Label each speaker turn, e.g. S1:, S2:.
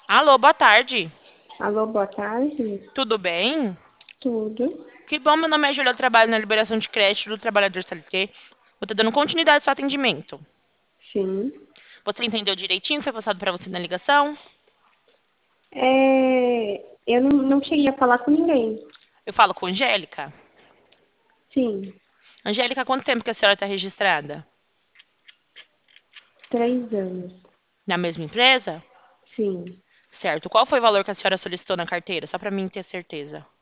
S1: Alô, boa tarde.
S2: Alô, boa tarde.
S1: Tudo bem?
S2: Tudo?
S1: Que bom, meu nome é Júlia, eu trabalho na liberação de crédito do trabalhador CLT. Vou estar dando continuidade ao seu atendimento.
S2: Sim.
S1: Você entendeu direitinho o que foi passado para você na ligação?
S2: Eu não cheguei a falar com ninguém.
S1: Eu falo com Angélica.
S2: Sim,
S1: Angélica, há quanto tempo que a senhora está registrada?
S2: 3 anos.
S1: Na mesma empresa?
S2: Sim.
S1: Certo. Qual foi o valor que a senhora solicitou na carteira? Só para mim ter certeza.